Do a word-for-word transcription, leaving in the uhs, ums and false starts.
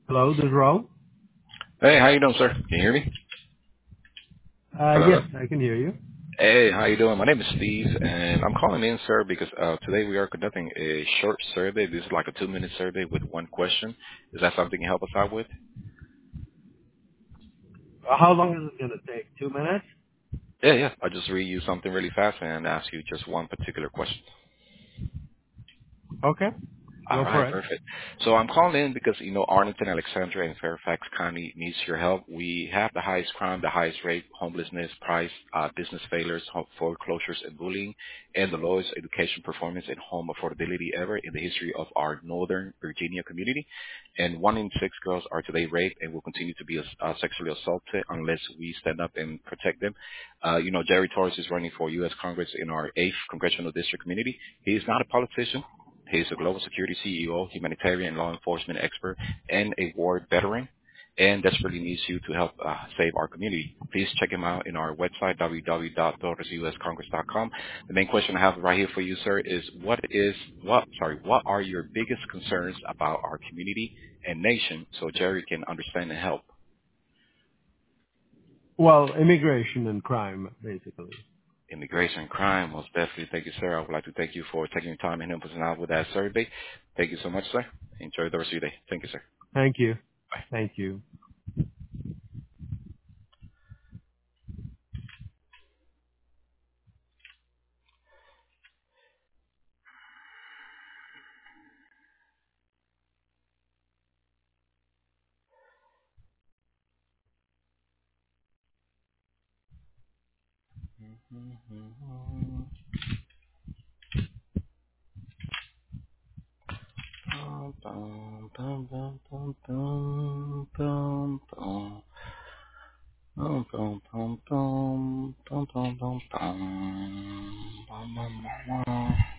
Hello, this is Raul. Hey, how you doing, sir? Can you hear me? Uh, Hello. yes, I can hear you. Hey, how you doing? My name is Steve, and I'm calling in, sir, because uh, today we are conducting a short survey. This is like a two-minute survey with one question. Is that something you help us out with? Uh, how long is it going to take? Two minutes? Yeah, yeah. I'll just read you something really fast and ask you just one particular question. Okay, All go right, for it. perfect. So I'm calling in because, you know, Arlington, Alexandria, and Fairfax County needs your help. We have the highest crime, the highest rate, homelessness, price, uh, business failures, home foreclosures, and bullying, and the lowest education performance and home affordability ever in the history of our Northern Virginia community. And one in six girls are today raped and will continue to be uh, sexually assaulted unless we stand up and protect them. Uh, you know, Jerry Torres is running for U S Congress in our eighth congressional district community. He is not a politician. He is a global security C E O, humanitarian law enforcement expert, and a war veteran, and desperately needs you to help uh, save our community. Please check him out in our website, w w w dot torres u s congress dot com. The main question I have right here for you, sir, is what is what? Sorry, what are your biggest concerns about our community and nation, so Jerry can understand and help? Well, immigration and crime, basically. Immigration and crime, most definitely. Thank you, sir. I would like to thank you for taking your time and helping us out with that survey. Thank you so much, sir. Enjoy the rest of your day. Thank you, sir. Thank you. Bye. Thank you. Bum, bum, bum, bum, bum, bum, bum, bum. Bum, bum, bum, bum, bum, bum, bum, bum. Bum, bum, bum, bum.